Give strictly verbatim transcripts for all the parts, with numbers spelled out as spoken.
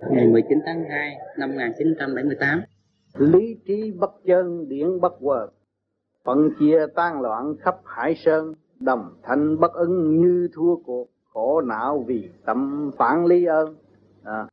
Ngày mười chín tháng hai năm một nghìn chín trăm bảy mươi tám. Lý trí bất chân, điển bất quờ, phân chia tan loạn khắp hải sơn, đồng thanh bất ứng như thua cuộc, khổ não vì tâm phản lý ơn. À.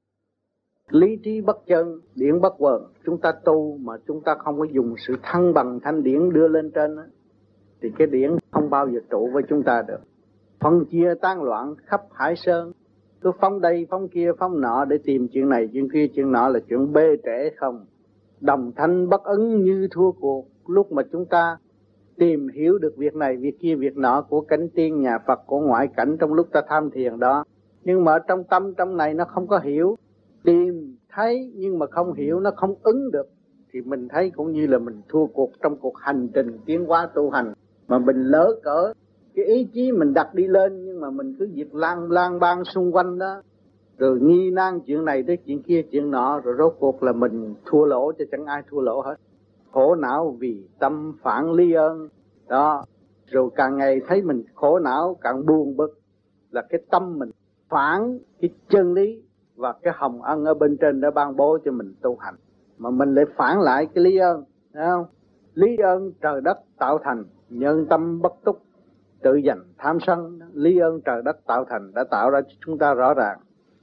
Lý trí bất chân, điển bất quờ, chúng ta tu mà chúng ta không có dùng sự thăng bằng thanh điển đưa lên trên đó, thì cái điển không bao giờ trụ với chúng ta được. Phân chia tan loạn khắp hải sơn, cứ phóng đây phóng kia phóng nọ để tìm chuyện này chuyện kia chuyện nọ là chuyện bê trễ không. Đồng thanh bất ứng như thua cuộc. Lúc mà chúng ta tìm hiểu được việc này việc kia việc nọ của cảnh tiên nhà Phật, của ngoại cảnh trong lúc ta tham thiền đó, nhưng mà ở trong tâm trong này nó không có hiểu. Tìm thấy nhưng mà không hiểu, nó không ứng được, thì mình thấy cũng như là mình thua cuộc trong cuộc hành trình tiến hóa tu hành. Mà mình lỡ cỡ cái ý chí mình đặt đi lên, nhưng mà mình cứ việc lang lang bang xung quanh đó, rồi nghi nan chuyện này tới chuyện kia chuyện nọ, rồi rốt cuộc là mình thua lỗ chứ chẳng ai thua lỗ hết. Khổ não vì tâm phản ly ơn đó, rồi càng ngày thấy mình khổ não càng buồn bực, là cái tâm mình phản cái chân lý và cái hồng ân ở bên trên đã ban bố cho mình tu hành, mà mình lại phản lại cái lý ơn, thấy không? Lý ơn trời đất tạo thành, nhân tâm bất túc, tự giành tham sân. Lý ơn trời đất tạo thành đã tạo ra cho chúng ta rõ ràng.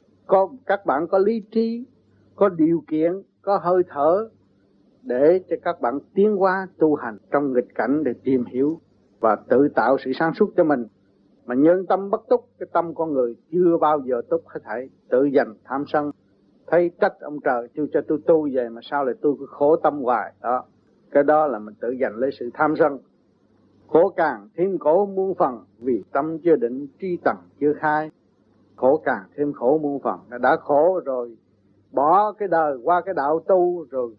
Có các bạn có lý trí, có điều kiện, có hơi thở để cho các bạn tiến hóa tu hành trong nghịch cảnh, để tìm hiểu và tự tạo sự sáng suốt cho mình. Mà nhân tâm bất túc, cái tâm con người chưa bao giờ túc hết thảy, tự giành tham sân, thấy trách ông trời chưa cho tôi tu vậy mà sao lại tôi cứ khổ tâm hoài đó. Cái đó là mình tự giành lấy sự tham sân. Khổ càng thêm khổ muôn phần, vì tâm chưa định tri tầng chưa khai. Khổ càng thêm khổ muôn phần, đã khổ rồi bỏ cái đời qua cái đạo tu, rồi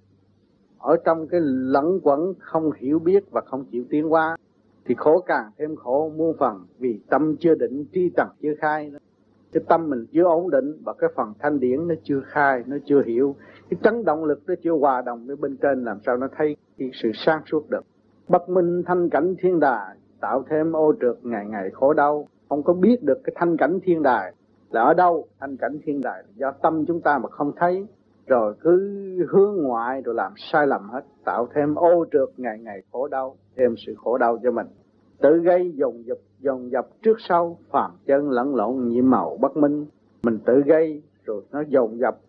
ở trong cái lẫn quẩn không hiểu biết và không chịu tiến hóa, thì khổ càng thêm khổ muôn phần, vì tâm chưa định tri tầng chưa khai. Cái tâm mình chưa ổn định và cái phần thanh điển nó chưa khai, nó chưa hiểu, cái chấn động lực nó chưa hòa đồng với bên trên, làm sao nó thấy cái sự sáng suốt được. Bất minh thanh cảnh thiên đài, tạo thêm ô trượt ngày ngày khổ đau. Không có biết được cái thanh cảnh thiên đài là ở đâu. Thanh cảnh thiên đài là do tâm chúng ta mà không thấy, rồi cứ hướng ngoại rồi làm sai lầm hết, tạo thêm ô trượt ngày ngày khổ đau, thêm sự khổ đau cho mình. Tự gây dồn dập dồn dập trước sau, phàm chân lẫn lộn nhiệm màu bất minh. Mình tự gây rồi nó dồn dập,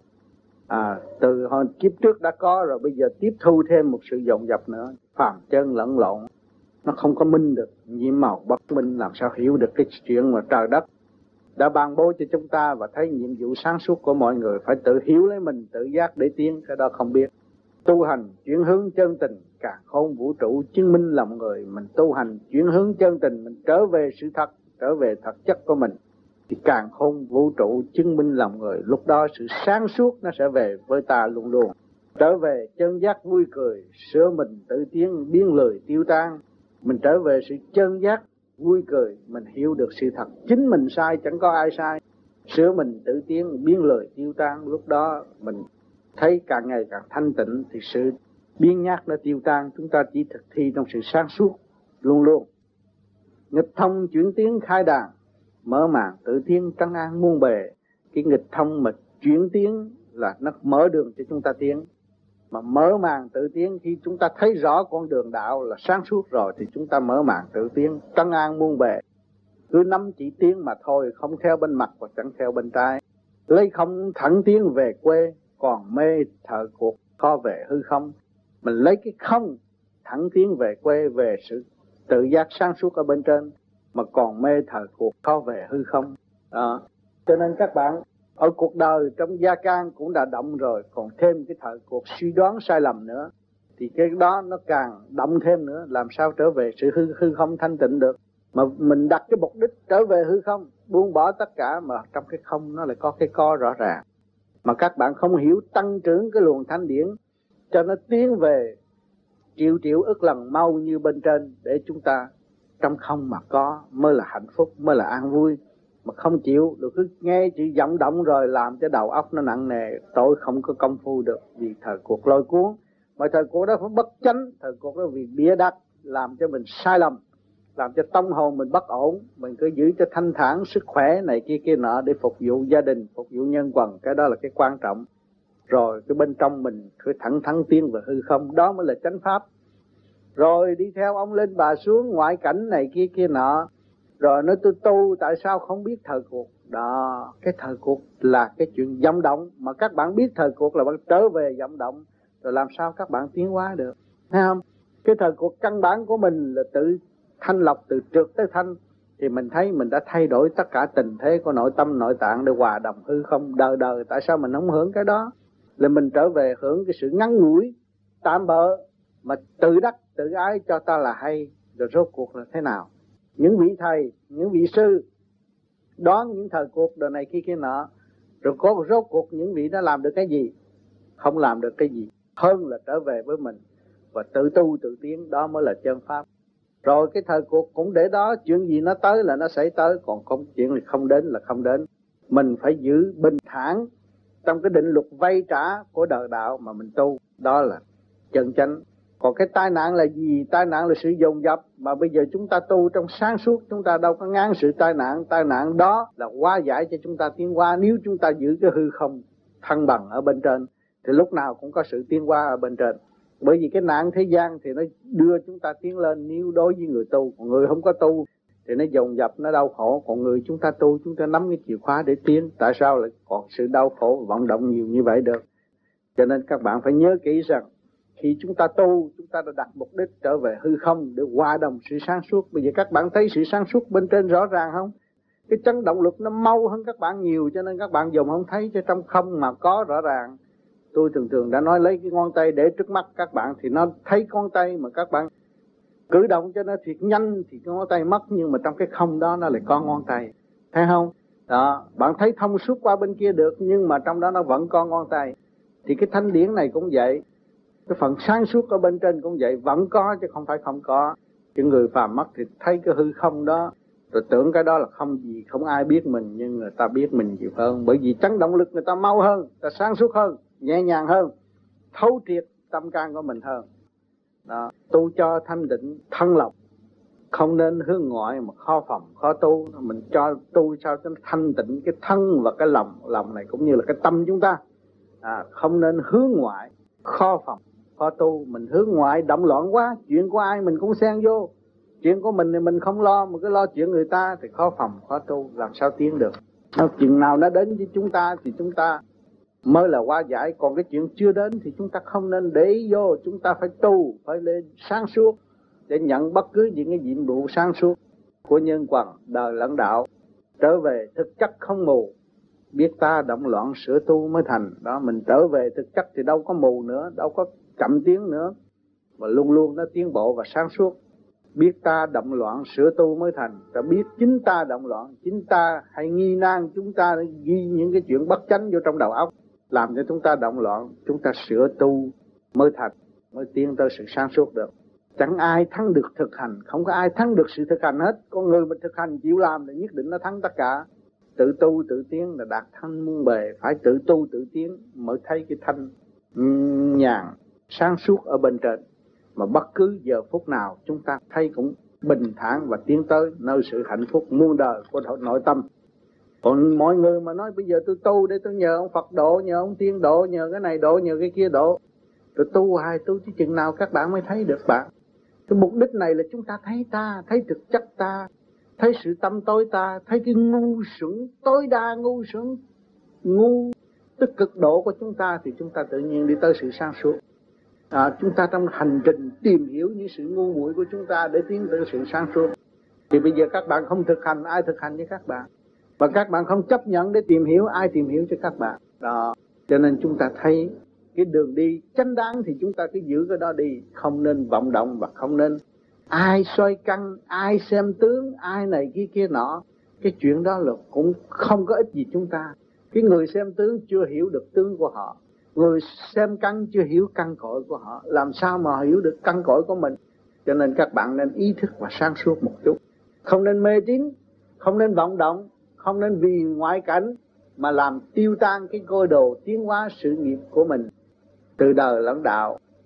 à, từ hồi kiếp trước đã có rồi, bây giờ tiếp thu thêm một sự dồn dập nữa, phàm chân lẫn lộn, nó không có minh được, nhiệm màu bất minh, làm sao hiểu được cái chuyện mà trời đất đã ban bố cho chúng ta, và thấy nhiệm vụ sáng suốt của mọi người phải tự hiểu lấy mình, tự giác để tiến. Cái đó không biết. Tu hành chuyển hướng chân tình, càng khôn vũ trụ chứng minh lòng người. Mình tu hành chuyển hướng chân tình, mình trở về sự thật, trở về thật chất của mình, thì càng khôn vũ trụ chứng minh lòng người. Lúc đó sự sáng suốt nó sẽ về với ta luôn luôn. Trở về chân giác vui cười, sửa mình tự tiến, biến lười tiêu tan. Mình trở về sự chân giác vui cười, mình hiểu được sự thật, chính mình sai chẳng có ai sai, sửa mình tự tiến, biến lười tiêu tan. Lúc đó mình thấy càng ngày càng thanh tịnh, thì sự biến nhát nó tiêu tan. Chúng ta chỉ thực thi trong sự sáng suốt luôn luôn. Nghịch thông chuyển tiến khai đàn, mở màn tự tiến trấn an muôn bề. Cái nghịch thông mà chuyển tiến là nó mở đường cho chúng ta tiến. Mà mở màn tự tiến, khi chúng ta thấy rõ con đường đạo là sáng suốt rồi, thì chúng ta mở màn tự tiến, trấn an muôn bề. Cứ nắm chỉ tiến mà thôi, không theo bên mặt và chẳng theo bên trái. Lấy không thẳng tiến về quê, còn mê thợ cuộc khó về hư không. Mình lấy cái không thẳng tiến về quê, về sự tự giác sáng suốt ở bên trên, mà còn mê thợ cuộc khó về hư không đó. Cho nên các bạn ở cuộc đời trong gia can cũng đã động rồi, còn thêm cái thời cuộc suy đoán sai lầm nữa, thì cái đó nó càng động thêm nữa. Làm sao trở về sự hư, hư không thanh tịnh được. Mà mình đặt cái mục đích trở về hư không, buông bỏ tất cả, mà trong cái không nó lại có cái co rõ ràng. Mà các bạn không hiểu tăng trưởng cái luồng thanh điển cho nó tiến về triệu triệu ức lần mau như bên trên, để chúng ta trong không mà có mới là hạnh phúc, mới là an vui. Mà không chịu, rồi cứ nghe chữ vọng động rồi làm cho đầu óc nó nặng nề, tôi không có công phu được, vì thời cuộc lôi cuốn. Mà thời cuộc đó phải bất chánh, thời cuộc đó vì bịa đặt làm cho mình sai lầm, làm cho tâm hồn mình bất ổn, mình cứ giữ cho thanh thản, sức khỏe này kia kia nọ để phục vụ gia đình, phục vụ nhân quần, cái đó là cái quan trọng. Rồi cái bên trong mình cứ thẳng thắn tiến về hư không, đó mới là chánh pháp. Rồi đi theo ông lên bà xuống, ngoại cảnh này kia kia nọ, rồi nói tôi tu tại sao không biết thời cuộc. Đó, cái thời cuộc là cái chuyện vọng động, mà các bạn biết thời cuộc là bạn trở về vọng động, rồi làm sao các bạn tiến hóa được, thấy không? Cái thời cuộc căn bản của mình là tự thanh lọc, từ trượt tới thanh, thì mình thấy mình đã thay đổi tất cả tình thế của nội tâm nội tạng để hòa đồng hư không đời đời. Tại sao mình không hưởng cái đó? Là mình trở về hưởng cái sự ngắn ngủi tạm bợ mà tự đắc tự ái cho ta là hay. Rồi rốt cuộc là thế nào? Những vị thầy, những vị sư đoán những thời cuộc đời này kia kia nọ, rồi có rốt cuộc những vị đã làm được cái gì? Không làm được cái gì hơn là trở về với mình và tự tu tự tiến, đó mới là chân pháp. Rồi cái thời cuộc cũng để đó, chuyện gì nó tới là nó xảy tới, còn không chuyện gì không đến là không đến. Mình phải giữ bình thản trong cái định luật vay trả của đời đạo mà mình tu, đó là chân chánh. Còn cái tai nạn là gì? Tai nạn là sự dồn dập, mà bây giờ chúng ta tu trong sáng suốt, chúng ta đâu có ngán sự tai nạn. Tai nạn đó là hóa giải cho chúng ta tiến hóa. Nếu chúng ta giữ cái hư không thăng bằng ở bên trên thì lúc nào cũng có sự tiến hóa ở bên trên. Bởi vì cái nạn thế gian thì nó đưa chúng ta tiến lên nếu đối với người tu. Còn người không có tu thì nó dồn dập, nó đau khổ. Còn người chúng ta tu, chúng ta nắm cái chìa khóa để tiến. Tại sao lại còn sự đau khổ vọng động nhiều như vậy được? Cho nên các bạn phải nhớ kỹ rằng khi chúng ta tu, chúng ta đã đặt mục đích trở về hư không để hòa đồng sự sáng suốt. Bây giờ các bạn thấy sự sáng suốt bên trên rõ ràng không? Cái chấn động lực nó mau hơn các bạn nhiều, cho nên các bạn dùng không thấy, cho trong không mà có rõ ràng. Tôi thường thường đã nói lấy cái ngón tay để trước mắt các bạn thì nó thấy ngón tay, mà các bạn cử động cho nó thiệt nhanh thì cái ngón tay mất, nhưng mà trong cái không đó nó lại có ngón tay, thấy không? Đó, bạn thấy thông suốt qua bên kia được, nhưng mà trong đó nó vẫn có ngón tay. Thì cái thanh điển này cũng vậy, cái phần sáng suốt ở bên trên cũng vậy, vẫn có chứ không phải không có. Cái người phàm mất thì thấy cái hư không đó, rồi tưởng cái đó là không gì, không ai biết mình, nhưng người ta biết mình nhiều hơn. Bởi vì chấn động lực người ta mau hơn, người ta sáng suốt hơn, nhẹ nhàng hơn, thấu triệt tâm can của mình hơn. Đó, tu cho thanh định thân lọc, không nên hướng ngoại mà khó phòng khó tu. Mình cho tu sao cho thanh tịnh cái thân và cái lòng. Lòng này cũng như là cái tâm chúng ta, à, không nên hướng ngoại khó phòng khó tu. Mình hướng ngoại động loạn quá, chuyện của ai mình cũng xen vô, chuyện của mình thì mình không lo, mà cứ lo chuyện người ta thì khó phòng khó tu, làm sao tiến được. Chuyện nào nó đến với chúng ta thì chúng ta mới là hóa giải. Còn cái chuyện chưa đến thì chúng ta không nên để ý vô. Chúng ta phải tu, phải lên sáng suốt để nhận bất cứ những cái nhiệm vụ sáng suốt của nhân quần đời lẫn đạo. Trở về thực chất không mù, biết ta động loạn sửa tu mới thành. Đó, mình trở về thực chất thì đâu có mù nữa, đâu có chậm tiến nữa, mà luôn luôn nó tiến bộ và sáng suốt. Biết ta động loạn sửa tu mới thành. Rồi biết chính ta động loạn, chính ta hay nghi nan, chúng ta ghi những cái chuyện bất chánh vô trong đầu óc, làm cho chúng ta động loạn. Chúng ta sửa tu mới thành, mới tiến tới sự sáng suốt được. Chẳng ai thắng được thực hành, không có ai thắng được sự thực hành hết. Con người mà thực hành chịu làm thì nhất định nó thắng tất cả. Tự tu tự tiến là đạt thanh muôn bề. Phải tự tu tự tiến mới thấy cái thanh nhàn sáng suốt ở bên trên. Mà bất cứ giờ phút nào chúng ta thấy cũng bình thản và tiến tới nơi sự hạnh phúc muôn đời của nội tâm. Còn mọi người mà nói bây giờ tôi tu để tôi nhờ ông Phật độ, nhờ ông Tiên độ, nhờ cái này độ, nhờ cái kia độ, rồi tu hoài tu chứ chừng nào các bạn mới thấy được bạn. Cái mục đích này là chúng ta thấy ta, thấy thực chất ta, thấy sự tâm tối ta, thấy cái ngu xuẩn tối đa, ngu xuẩn ngu tức cực độ của chúng ta, thì chúng ta tự nhiên đi tới sự sáng suốt. À, chúng ta trong hành trình tìm hiểu những sự ngu muội của chúng ta để tiến tới sự sáng suốt. Thì bây giờ các bạn không thực hành, ai thực hành với các bạn? Và các bạn không chấp nhận để tìm hiểu, ai tìm hiểu cho các bạn? Đó, cho nên chúng ta thấy cái đường đi chánh đáng thì chúng ta cứ giữ cái đó đi, không nên vọng động và không nên ai soi căn, ai xem tướng, ai này kia kia nọ. Cái chuyện đó là cũng không có ích gì chúng ta. Cái người xem tướng chưa hiểu được tướng của họ, người xem căn chưa hiểu căn cội của họ, làm sao mà hiểu được căn cội của mình. Cho nên các bạn nên ý thức và sáng suốt một chút, không nên mê tín, không nên vọng động, không nên vì ngoại cảnh mà làm tiêu tan cái cơ đồ tiến hóa sự nghiệp của mình từ đời lẫn đạo.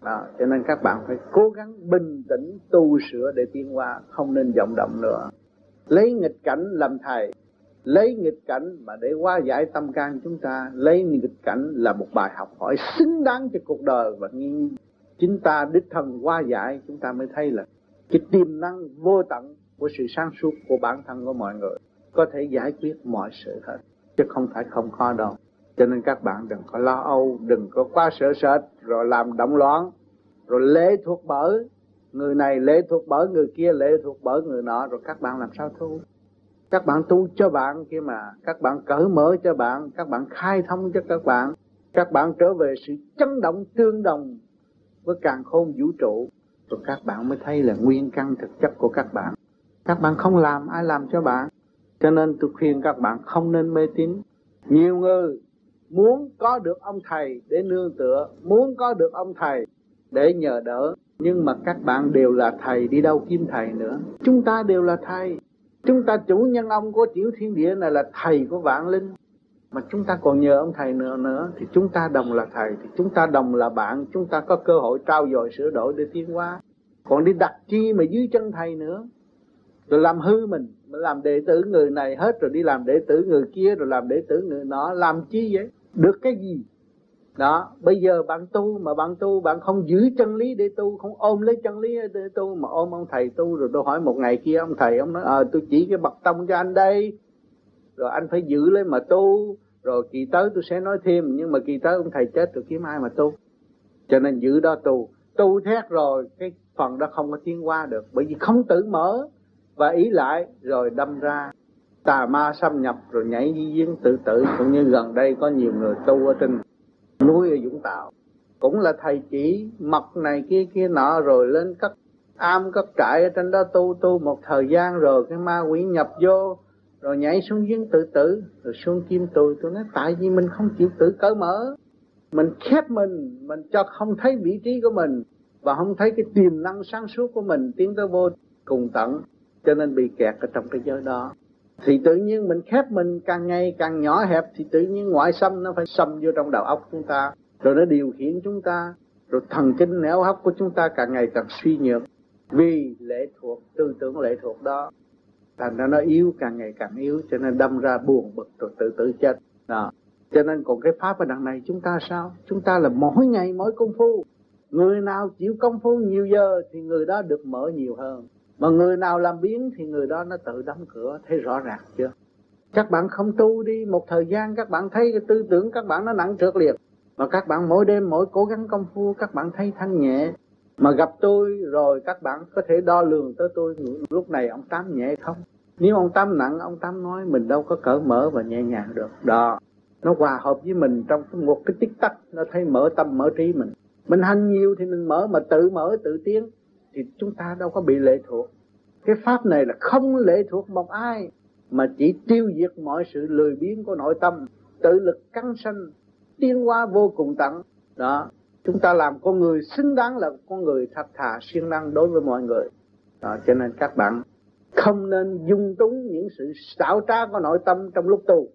Đó, cho nên các bạn phải cố gắng bình tĩnh tu sửa để tiến hóa, không nên vọng động nữa. Lấy nghịch cảnh làm thầy, lấy nghịch cảnh mà để hóa giải tâm can chúng ta, lấy nghịch cảnh là một bài học hỏi xứng đáng cho cuộc đời, và như chính ta đích thân hóa giải, chúng ta mới thấy là cái tiềm năng vô tận của sự sáng suốt của bản thân của mọi người có thể giải quyết mọi sự hết, chứ không phải không khó đâu. Cho nên các bạn đừng có lo âu, đừng có quá sợ sệt rồi làm động loạn, rồi lệ thuộc bởi người này, lệ thuộc bởi người kia, lệ thuộc bởi người nọ, rồi các bạn làm sao tu? Các bạn tu cho bạn kia mà, các bạn cởi mở cho bạn, các bạn khai thông cho các bạn, các bạn trở về sự chấn động tương đồng với càn khôn vũ trụ, rồi các bạn mới thấy là nguyên căn thực chất của các bạn. Các bạn không làm, ai làm cho bạn? Cho nên tôi khuyên các bạn không nên mê tín. Nhiều người muốn có được ông thầy để nương tựa, muốn có được ông thầy để nhờ đỡ, nhưng mà các bạn đều là thầy, đi đâu kiếm thầy nữa. Chúng ta đều là thầy. Chúng ta chủ nhân ông của tiểu thiên địa này là thầy của vạn linh, mà chúng ta còn nhờ ông thầy nữa nữa thì chúng ta đồng là thầy, thì chúng ta đồng là bạn, chúng ta có cơ hội trao dồi sửa đổi để tiến hóa. Còn đi đặt chi mà dưới chân thầy nữa, rồi làm hư mình, mình làm đệ tử người này hết rồi đi làm đệ tử người kia, rồi làm đệ tử người nọ, làm chi vậy? Được cái gì? Đó, bây giờ bạn tu mà bạn tu, bạn không giữ chân lý để tu, không ôm lấy chân lý để tu, mà ôm ông thầy tu. Rồi tôi hỏi một ngày kia ông thầy, ông nói, ờ à, tôi chỉ cái bậc tông cho anh đây, rồi anh phải giữ lấy mà tu, rồi kỳ tới tôi sẽ nói thêm, nhưng mà kỳ tới ông thầy chết rồi kiếm ai mà tu. Cho nên giữ đó tu, tu thét rồi, cái phần đó không có tiến qua được, bởi vì không tự mở, và ý lại rồi đâm ra tà ma xâm nhập, rồi nhảy di giếng tự tử. Cũng như gần đây có nhiều người tu ở trên núi ở Vũng Tàu, cũng là thầy chỉ mật này kia kia nọ, rồi lên cất am cất trại ở trên đó tu tu một thời gian, rồi cái ma quỷ nhập vô, rồi nhảy xuống giếng tự tử. Rồi xuống kim tôi tôi nói tại vì mình không chịu tự cởi mở, mình khép mình, mình cho không thấy vị trí của mình, và không thấy cái tiềm năng sáng suốt của mình tiến tới vô cùng tận, cho nên bị kẹt ở trong cái giới đó. Thì tự nhiên mình khép mình càng ngày càng nhỏ hẹp, thì tự nhiên ngoại xâm nó phải xâm vô trong đầu óc chúng ta, rồi nó điều khiển chúng ta, rồi thần kinh não óc của chúng ta càng ngày càng suy nhược, vì lệ thuộc, tư tưởng lệ thuộc đó, thành ra nó yếu, càng ngày càng yếu, cho nên đâm ra buồn bực rồi tự tử chết. Đó. Cho nên còn cái pháp ở đằng này chúng ta sao? Chúng ta là mỗi ngày mỗi công phu. Người nào chịu công phu nhiều giờ thì người đó được mở nhiều hơn, mà người nào làm biến thì người đó nó tự đóng cửa. Thấy rõ ràng chưa? Các bạn không tu đi một thời gian, các bạn thấy cái tư tưởng các bạn nó nặng trược liệt, mà các bạn mỗi đêm mỗi cố gắng công phu, các bạn thấy thanh nhẹ. Mà gặp tôi rồi các bạn có thể đo lường tới tôi, lúc này ông Tám nhẹ không? Nếu ông Tám nặng, ông Tám nói mình đâu có cởi mở và nhẹ nhàng được. Đó, nó hòa hợp với mình trong một cái tích tắc, nó thấy mở tâm mở trí mình. Mình hành nhiều thì mình mở, mà tự mở tự tiến thì chúng ta đâu có bị lệ thuộc. Cái pháp này là không lệ thuộc một ai, mà chỉ tiêu diệt mọi sự lười biếng của nội tâm, tự lực căng sanh, tiến hóa vô cùng tận. Đó, chúng ta làm con người xứng đáng là con người thật thà siêng năng đối với mọi người. Đó, cho nên các bạn không nên dung túng những sự xảo trá của nội tâm trong lúc tu.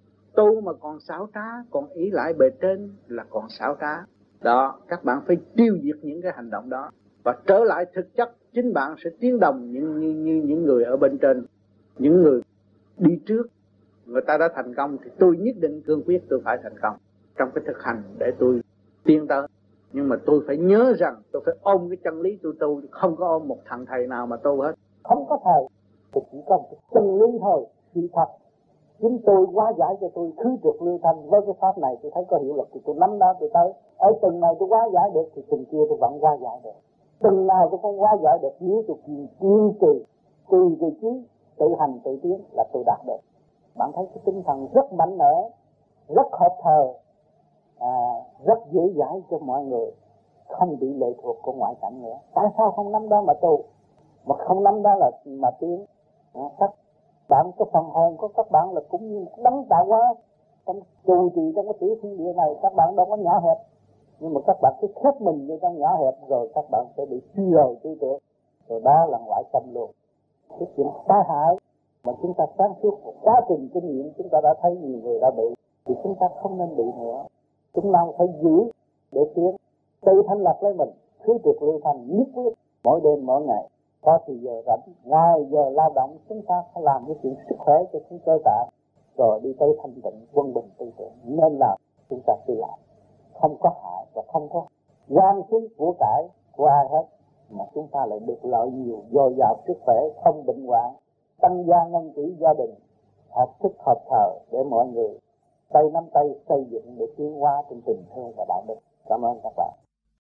Tu mà còn xảo trá, còn ý lại bề trên là còn xảo trá. Đó, các bạn phải tiêu diệt những cái hành động đó và trở lại thực chất, chính bạn sẽ tiến đồng như, như, như những người ở bên trên, những người đi trước. Người ta đã thành công thì tôi nhất định cương quyết tôi phải thành công trong cái thực hành để tôi tiến tới. Nhưng mà tôi phải nhớ rằng tôi phải ôm cái chân lý tôi tu, không có ôm một thằng thầy nào mà tu hết. Không có thầy thì chỉ có một chân lý thôi, sự thật. Chính tôi hóa giải cho tôi khứ trượt lưu thanh. Với cái pháp này tôi thấy có hiệu lực thì tôi nắm đó tôi tới. Ở từng này tôi hóa giải được thì từng kia tôi vẫn hóa giải được. Từng nào tôi không hóa giải được, nếu tôi kiên kiên trì, trì trì trí, tự hành tự tiến là tôi đạt được. Bạn thấy cái tinh thần rất mạnh mẽ, rất hợp thời, à, rất dễ dãi cho mọi người, không bị lệ thuộc của ngoại cảnh nữa. Tại sao không nắm đó mà tu, mà không nắm đó là mà tiến? À, các bạn có phần hồn của các bạn là cũng như đấng tạo hóa trong dù gì trong cái tiểu thiên địa này, các bạn đâu có nhỏ hẹp, nhưng mà các bạn cứ khép mình vô trong nhỏ hẹp rồi các bạn sẽ bị suy lồi tư tưởng, rồi đó là ngoại tâm luôn. Cái chuyện tai hại mà chúng ta sáng suốt một quá trình kinh nghiệm chúng ta đã thấy nhiều người đã bị, thì chúng ta không nên bị nữa. Chúng ta phải giữ để tiến, tự thanh lập lấy mình, cứ trượt lưu thanh nhất quyết mỗi đêm mỗi ngày. Có thì giờ rảnh, ngoài giờ lao động chúng ta phải làm cái chuyện sức khỏe cho chúng cơ tạng, rồi đi tới thanh tịnh quân bình tư tưởng. Nên là chúng ta cứ làm, không có hại và không có quan phí của cải của ai hết, mà chúng ta lại được lợi nhiều, dồi dào sức khỏe, không bệnh hoạn, tăng gia ngân tỷ gia đình, hợp thức hợp thờ để mọi người tay nắm tay xây dựng để tiến hóa trong tình thương và đạo đức. Cảm ơn các bạn.